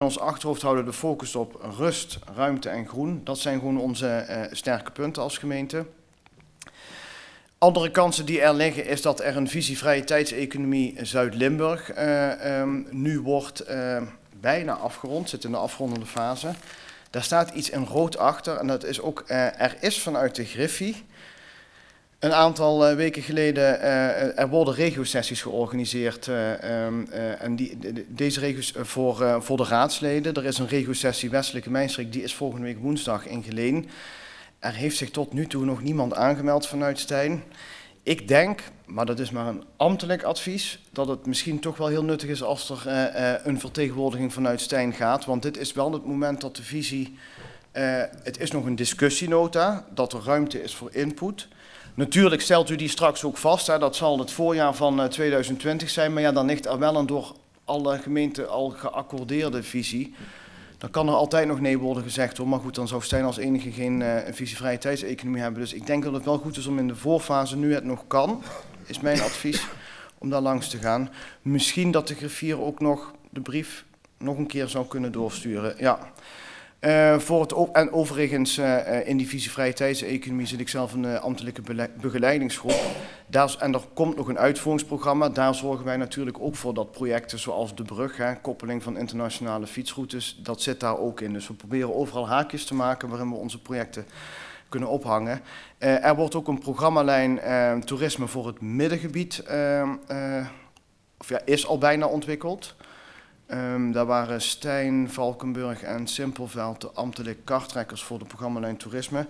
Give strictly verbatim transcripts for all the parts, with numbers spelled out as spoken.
ons achterhoofd houden de focus op rust, ruimte en groen. Dat zijn gewoon onze uh, sterke punten als gemeente. Andere kansen die er liggen is dat er een visie vrije tijdseconomie Zuid-Limburg uh, um, nu wordt uh, bijna afgerond, zit in de afrondende fase. Daar staat iets in rood achter en dat is ook, uh, er is vanuit de Griffie een aantal uh, weken geleden, uh, er worden regio-sessies georganiseerd uh, um, uh, en die, de, deze regio's uh, voor, uh, voor de raadsleden. Er is een regio-sessie Westelijke Mijnstreek, die is volgende week woensdag in Geleen. Er heeft zich tot nu toe nog niemand aangemeld vanuit Stijn. Ik denk, maar dat is maar een ambtelijk advies, dat het misschien toch wel heel nuttig is als er uh, uh, een vertegenwoordiging vanuit Stijn gaat. Want dit is wel het moment dat de visie, uh, het is nog een discussienota, dat er ruimte is voor input. Natuurlijk stelt u die straks ook vast, hè, dat zal het voorjaar van uh, tweeduizend twintig zijn, maar ja, dan ligt er wel een door alle gemeenten al geaccordeerde visie. Dan kan er altijd nog nee worden gezegd hoor, maar goed, dan zou Stijn als enige geen uh, een visievrije tijdseconomie hebben. Dus ik denk dat het wel goed is om in de voorfase, nu het nog kan, is mijn advies, om daar langs te gaan. Misschien dat de griffier ook nog de brief nog een keer zou kunnen doorsturen, ja. Uh, voor het o- en overigens uh, in die visievrije tijdseconomie zit ik zelf in de ambtelijke bele- begeleidingsgroep. Daar, en er komt nog een uitvoeringsprogramma. Daar zorgen wij natuurlijk ook voor dat projecten zoals de brug, hè, koppeling van internationale fietsroutes, dat zit daar ook in. Dus we proberen overal haakjes te maken waarin we onze projecten kunnen ophangen. Uh, er wordt ook een programmalijn uh, toerisme voor het middengebied, uh, uh, of ja, is al bijna ontwikkeld. Um, daar waren Stijn, Valkenburg en Simpelveld de ambtelijke karttrekkers voor de programmalijn toerisme.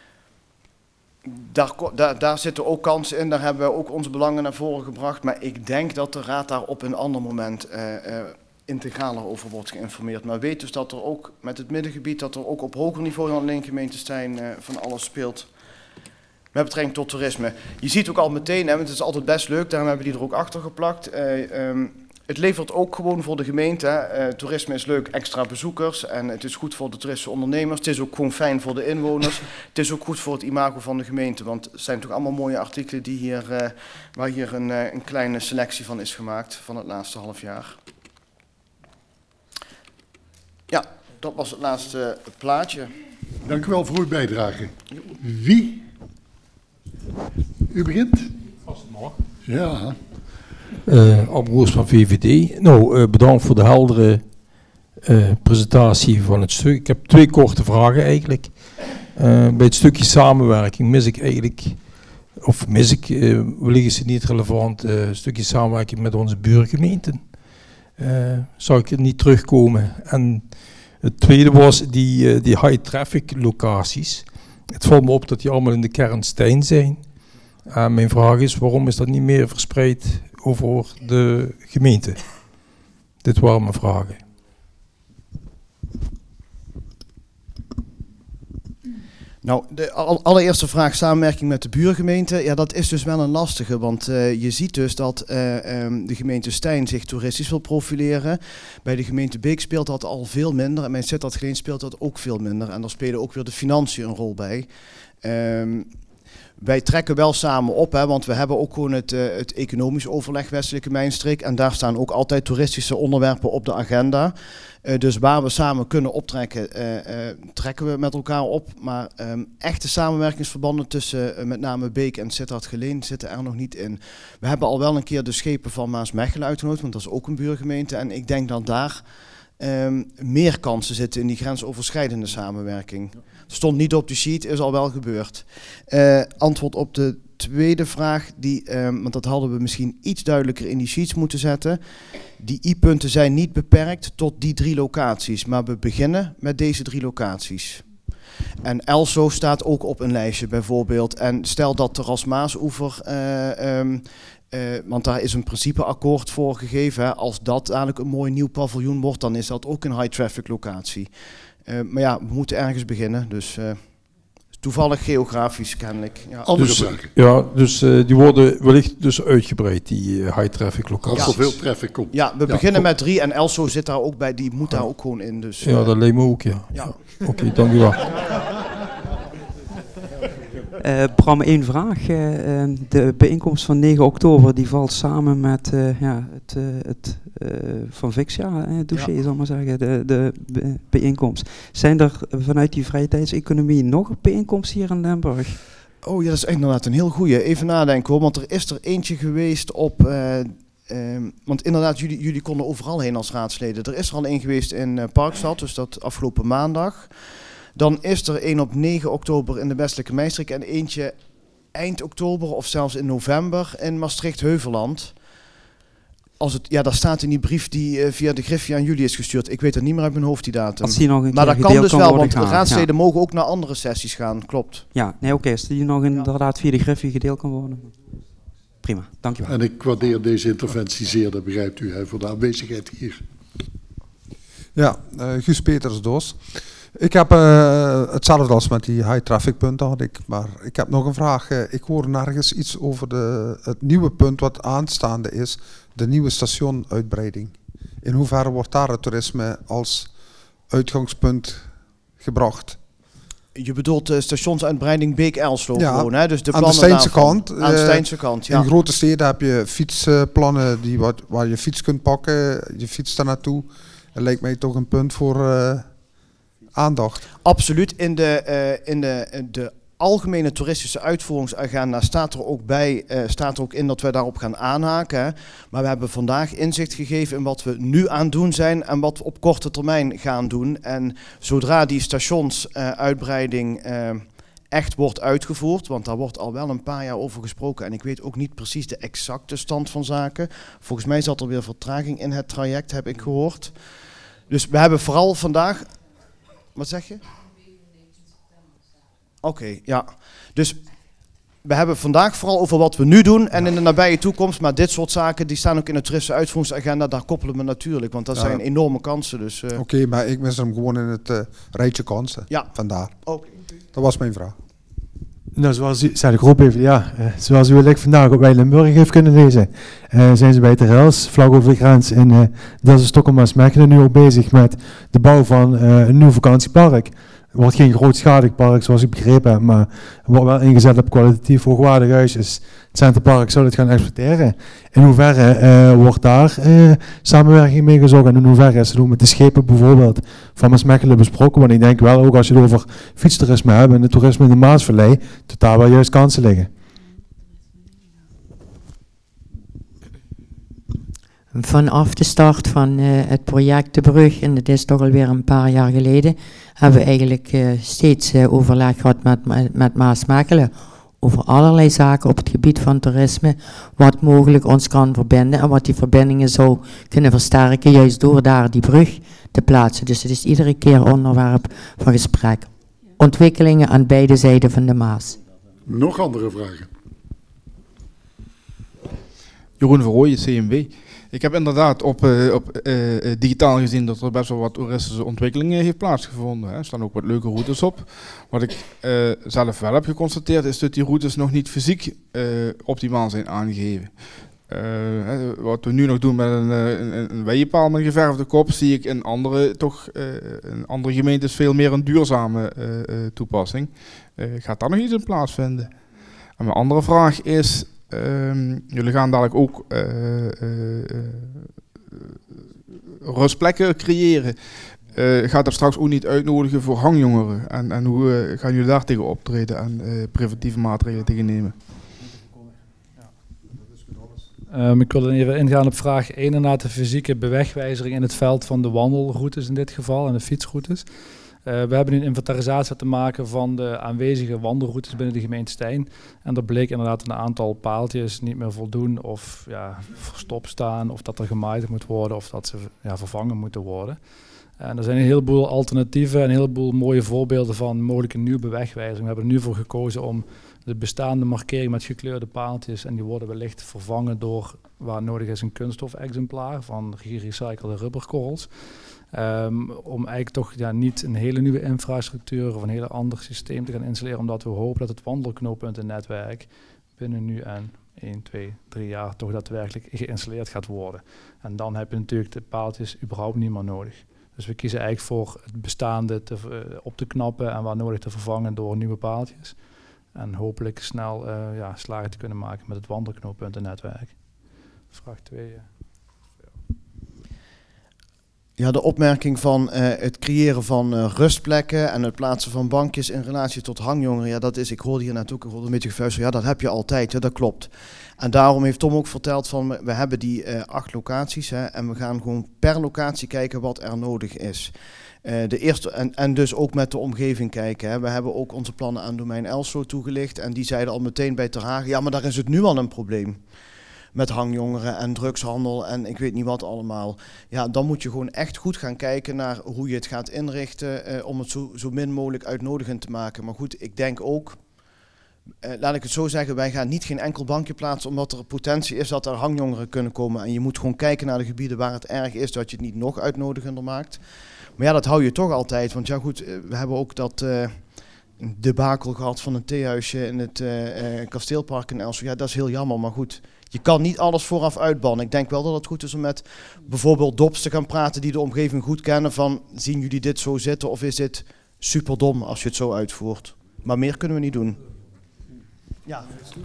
Daar, daar, daar zitten ook kansen in, daar hebben we ook onze belangen naar voren gebracht. Maar ik denk dat de raad daar op een ander moment uh, uh, integraler over wordt geïnformeerd. Maar weet dus dat er ook met het middengebied, dat er ook op hoger niveau dan alleen gemeente Stijn uh, van alles speelt. Met betrekking tot toerisme. Je ziet ook al meteen, hè, het is altijd best leuk, daarom hebben we die er ook achter geplakt. Uh, um, Het levert ook gewoon voor de gemeente. Uh, toerisme is leuk, extra bezoekers en het is goed voor de toeristische ondernemers. Het is ook gewoon fijn voor de inwoners. Het is ook goed voor het imago van de gemeente, want het zijn toch allemaal mooie artikelen die hier, uh, waar hier een, uh, een kleine selectie van is gemaakt van het laatste half jaar. Ja, dat was het laatste plaatje. Dank u wel voor uw bijdrage. Wie? U begint? Vast nog. Ja. Uh, Abroers van V V D. Nou, uh, bedankt voor de heldere uh, presentatie van het stuk. Ik heb twee korte vragen eigenlijk. Uh, bij het stukje samenwerking mis ik eigenlijk, of mis ik, uh, wellicht is het niet relevant, uh, een stukje samenwerking met onze buurgemeenten. Uh, zou ik er niet terugkomen. En het tweede was die, uh, die high traffic locaties. Het valt me op dat die allemaal in de kern Stijn zijn. Uh, mijn vraag is, waarom is dat niet meer verspreid over de gemeente? Dit waren mijn vragen. Nou, de allereerste vraag, samenwerking met de buurgemeente. Ja, dat is dus wel een lastige, want uh, je ziet dus dat uh, um, de gemeente Stijn zich toeristisch wil profileren. Bij de gemeente Beek speelt dat al veel minder en bij Sittard Geleen speelt dat ook veel minder. En daar spelen ook weer de financiën een rol bij. Um, Wij trekken wel samen op, hè, want we hebben ook gewoon het, uh, het economisch overleg Westelijke Mijnstreek. En daar staan ook altijd toeristische onderwerpen op de agenda. Uh, dus waar we samen kunnen optrekken, uh, uh, trekken we met elkaar op. Maar um, echte samenwerkingsverbanden tussen uh, met name Beek en Sittard Geleen zitten er nog niet in. We hebben al wel een keer de schepen van Maasmechelen uitgenodigd, want dat is ook een buurgemeente. En ik denk dat daar um, meer kansen zitten in die grensoverschrijdende samenwerking. Stond niet op de sheet, is al wel gebeurd. Uh, antwoord op de tweede vraag, die, um, want dat hadden we misschien iets duidelijker in die sheets moeten zetten. Die i-punten zijn niet beperkt tot die drie locaties, maar we beginnen met deze drie locaties. En Elso staat ook op een lijstje bijvoorbeeld. En stel dat er als Maasoever, uh, um, uh, want daar is een principeakkoord voor gegeven. Hè, als dat dadelijk een mooi nieuw paviljoen wordt, dan is dat ook een high traffic locatie. Uh, maar ja, we moeten ergens beginnen, dus uh, toevallig geografisch kennelijk. Ja. Andere dus, vragen? Ja, dus uh, die worden wellicht dus uitgebreid, die uh, high traffic locaties. Als er veel traffic komt. Ja, we ja, beginnen goed. met drie en Elso zit daar ook bij, die moet daar ook gewoon in. Dus, ja, uh, dat lijkt me ook, ja. ja. ja. Oké, okay, dank u wel. Uh, Bram, één vraag. Uh, uh, de bijeenkomst van negen oktober die valt samen met uh, ja, het, uh, het uh, Van Vixia uh, dossier, ja. zal ik maar zeggen, de, de be- bijeenkomst. Zijn er vanuit die vrije tijdseconomie nog bijeenkomsten hier in Limburg? Oh ja, dat is inderdaad een heel goeie. Even nadenken hoor, want er is er eentje geweest op... Uh, Um, want inderdaad, jullie, jullie konden overal heen als raadsleden. Er is er al één geweest in uh, Parkstad, dus dat afgelopen maandag. Dan is er één op negen oktober in de Westelijke Mijstreek en eentje eind oktober of zelfs in november in Maastricht-Heuveland. Als het, ja, dat staat in die brief die uh, via de Griffie aan jullie is gestuurd. Ik weet er niet meer uit mijn hoofd die datum. Als die nog een maar keer dat kan dus kan wel, want gaan, raadsleden ja. mogen ook naar andere sessies gaan, klopt. Ja, nee, oké, okay, als die nog inderdaad via de Griffie gedeeld kan worden. Prima, dankjewel. En ik waardeer deze interventie zeer, dat begrijpt u, hè, voor de aanwezigheid hier. Ja, uh, Guus Peters Doos. Ik heb uh, hetzelfde als met die high traffic punten had ik, maar ik heb nog een vraag. Uh, ik hoor nergens iets over de, het nieuwe punt wat aanstaande is, de nieuwe stationuitbreiding. In hoeverre wordt daar het toerisme als uitgangspunt gebracht? Je bedoelt de stationsuitbreiding Beek-Elslo ja, gewoon, hè? Dus de aan plannen de Steense daarvan. kant. Aan de Uh, Steense kant, ja. In grote steden heb je fietsplannen die wat, waar je fiets kunt pakken, je fietst daar naartoe. Dat lijkt mij toch een punt voor uh, aandacht. Absoluut. In de, uh, in de, in de algemene toeristische uitvoeringsagenda staat er ook bij, uh, staat er ook in dat we daarop gaan aanhaken. Hè. Maar we hebben vandaag inzicht gegeven in wat we nu aan het doen zijn en wat we op korte termijn gaan doen. En zodra die stationsuitbreiding uh, uh, echt wordt uitgevoerd, want daar wordt al wel een paar jaar over gesproken en ik weet ook niet precies de exacte stand van zaken. Volgens mij zat er weer vertraging in het traject, heb ik gehoord. Dus we hebben vooral vandaag... Wat zeg je? Oké, okay, ja. Dus we hebben vandaag vooral over wat we nu doen en in de nabije toekomst, maar dit soort zaken die staan ook in de toeristische uitvoeringsagenda, daar koppelen we natuurlijk, want dat ja. zijn enorme kansen. Dus, uh... Oké, okay, maar ik mis hem gewoon in het uh, rijtje kansen. Ja. Vandaar. Okay. Dat was mijn vraag. Nou, zoals u, zei de groep even, ja, uh, zoals u wellicht vandaag ook bij Limburg heeft kunnen lezen, uh, zijn ze bij het Rails, vlag over de grens in uh, Delft, Stockholm en Smekkelen nu ook bezig met de bouw van uh, een nieuw vakantiepark. Het wordt geen grootschalig park zoals ik begrepen heb, maar wordt wel ingezet op kwalitatief hoogwaardig huis. Dus het Centerpark zou het gaan exploiteren. In hoeverre uh, wordt daar uh, samenwerking mee gezocht en in hoeverre is het ook met de schepen bijvoorbeeld van Maasmechelen besproken? Want ik denk wel ook als je het over fietstoerisme hebt en het toerisme in de Maasvallei, dat daar wel juist kansen liggen. Vanaf de start van uh, het project De Brug, en dat is toch alweer een paar jaar geleden, hebben we eigenlijk uh, steeds uh, overleg gehad met, met, met Maasmechelen over allerlei zaken op het gebied van toerisme, wat mogelijk ons kan verbinden en wat die verbindingen zou kunnen versterken, juist door daar die brug te plaatsen. Dus het is iedere keer onderwerp van gesprek. Ontwikkelingen aan beide zijden van de Maas. Nog andere vragen? Jeroen Verrooyen, C M W. Ik heb inderdaad op, uh, op uh, digitaal gezien dat er best wel wat toeristische ontwikkelingen heeft plaatsgevonden. Hè. Er staan ook wat leuke routes op. Wat ik uh, zelf wel heb geconstateerd is dat die routes nog niet fysiek uh, optimaal zijn aangegeven. Uh, hè, wat we nu nog doen met een, een, een weienpaal met een geverfde kop, zie ik in andere, toch, uh, in andere gemeentes veel meer een duurzame uh, uh, toepassing. Uh, gaat daar nog iets in plaatsvinden? En mijn andere vraag is... Um, jullie gaan dadelijk ook uh, uh, uh, rustplekken creëren. Uh, gaat dat straks ook niet uitnodigen voor hangjongeren? En, en hoe uh, gaan jullie daar tegen optreden en uh, preventieve maatregelen tegen nemen? Um, ik wil even ingaan op vraag één, inderdaad de fysieke bewegwijzering in het veld van de wandelroutes in dit geval en de fietsroutes. Uh, we hebben nu een inventarisatie te maken van de aanwezige wandelroutes binnen de gemeente Stein. En er bleek inderdaad een aantal paaltjes niet meer voldoen of ja, verstopt staan, of dat er gemaaid moet worden of dat ze ja, vervangen moeten worden. En er zijn een heleboel alternatieven en een heleboel mooie voorbeelden van mogelijke nieuwe bewegwijzering. We hebben er nu voor gekozen om de bestaande markering met gekleurde paaltjes, en die worden wellicht vervangen door, waar nodig is, een kunststof-exemplaar van gerecyclede rubberkorrels. Um, om eigenlijk toch ja, niet een hele nieuwe infrastructuur of een heel ander systeem te gaan installeren, omdat we hopen dat het wandelknooppuntennetwerk binnen nu en één, twee, drie jaar toch daadwerkelijk geïnstalleerd gaat worden. En dan heb je natuurlijk de paaltjes überhaupt niet meer nodig. Dus we kiezen eigenlijk voor het bestaande te, uh, op te knappen en waar nodig te vervangen door nieuwe paaltjes. En hopelijk snel uh, ja, slagen te kunnen maken met het wandelknooppuntennetwerk. Vraag twee. Ja, de opmerking van uh, het creëren van uh, rustplekken en het plaatsen van bankjes in relatie tot hangjongeren. Ja, dat is, ik hoorde hier net ook, ik hoorde een beetje gevuisterd. Ja, dat heb je altijd, ja, dat klopt. En daarom heeft Tom ook verteld van, we hebben die uh, acht locaties hè, en we gaan gewoon per locatie kijken wat er nodig is. Uh, de eerste, en, en dus ook met de omgeving kijken. Hè. We hebben ook onze plannen aan domein Elslo toegelicht en die zeiden al meteen bij Ter Hagen, ja, maar daar is het nu al een probleem. Met hangjongeren en drugshandel en ik weet niet wat allemaal. Ja, dan moet je gewoon echt goed gaan kijken naar hoe je het gaat inrichten eh, om het zo, zo min mogelijk uitnodigend te maken. Maar goed, ik denk ook, eh, laat ik het zo zeggen, wij gaan niet geen enkel bankje plaatsen omdat er potentie is dat er hangjongeren kunnen komen. En je moet gewoon kijken naar de gebieden waar het erg is, dat je het niet nog uitnodigender maakt. Maar ja, dat hou je toch altijd, want ja goed, we hebben ook dat uh, debakel gehad van een theehuisje in het uh, uh, kasteelpark in Elslo. Ja, dat is heel jammer, maar goed. Je kan niet alles vooraf uitbannen. Ik denk wel dat het goed is om met bijvoorbeeld dops te gaan praten die de omgeving goed kennen van zien jullie dit zo zitten of is dit superdom als je het zo uitvoert. Maar meer kunnen we niet doen. Ja.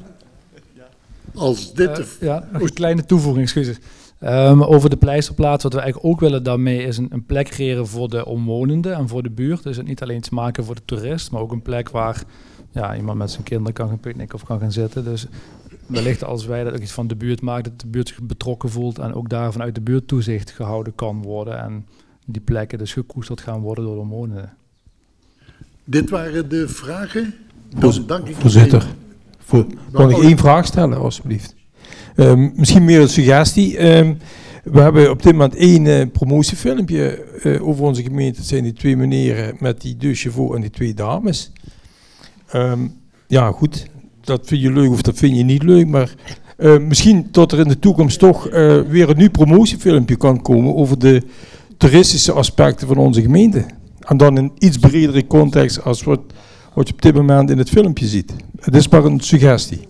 Als dit... Uh, ja, nog een kleine toevoeging, excuses. Um, over de pleisterplaats, wat we eigenlijk ook willen daarmee is een, een plek creëren voor de omwonenden en voor de buurt. Dus het niet alleen iets maken voor de toerist, maar ook een plek waar ja, iemand met zijn kinderen kan gaan picknicken of kan gaan zitten. Dus wellicht als wij dat ook iets van de buurt maken, dat de buurt zich betrokken voelt en ook daar vanuit de buurt toezicht gehouden kan worden en die plekken dus gekoesterd gaan worden door de omwonenden. Dit waren de vragen. Voorz- dank ik Voorzitter, voor, kan ik één vraag stellen alsjeblieft? Um, misschien meer een suggestie. Um, we hebben op dit moment één uh, promotiefilmpje uh, over onze gemeente. Het zijn die twee meneren met die deux chevaux en die twee dames. Um, ja goed, dat vind je leuk of dat vind je niet leuk, maar uh, misschien tot er in de toekomst toch uh, weer een nieuw promotiefilmpje kan komen over de toeristische aspecten van onze gemeente. En dan in iets bredere context als wat, wat je op dit moment in het filmpje ziet. Het is maar een suggestie.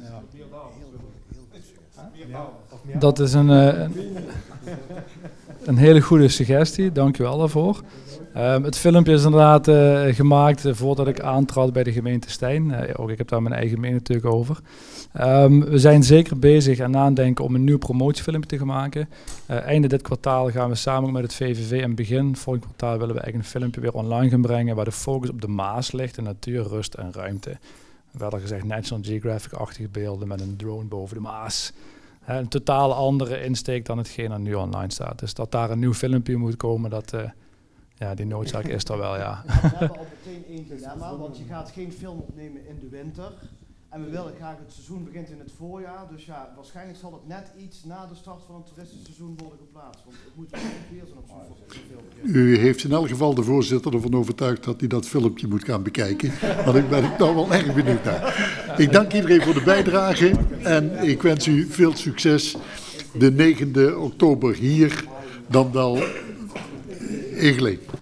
Dat is een, uh, een hele goede suggestie, dank u wel daarvoor. Um, het filmpje is inderdaad uh, gemaakt uh, voordat ik aantrad bij de gemeente Stein. Uh, ook ik heb daar mijn eigen mening natuurlijk over. Um, we zijn zeker bezig en nadenken om een nieuw promotiefilmpje te gaan maken. Uh, einde dit kwartaal gaan we samen met het V V V en begin volgend kwartaal willen we eigenlijk een filmpje weer online gaan brengen waar de focus op de Maas ligt, de natuur, rust en ruimte. Verder gezegd National Geographic-achtige beelden met een drone boven de Maas. Uh, een totaal andere insteek dan hetgeen er nu online staat. Dus dat daar een nieuw filmpje moet komen, dat... Uh, Ja, die noodzaak is er wel, ja. We hebben al meteen één dilemma, want je gaat geen film opnemen in de winter. En we willen graag, het seizoen begint in het voorjaar. Dus ja, waarschijnlijk zal het net iets na de start van het toeristisch seizoen worden geplaatst. Want het moet weer zijn op zo'n filmpje. U heeft in elk geval de voorzitter ervan overtuigd dat hij dat filmpje moet gaan bekijken. Want ik ben ik nou wel erg benieuwd naar. Ik dank iedereen voor de bijdrage en ik wens u veel succes de negende oktober hier, dan wel in Geleen.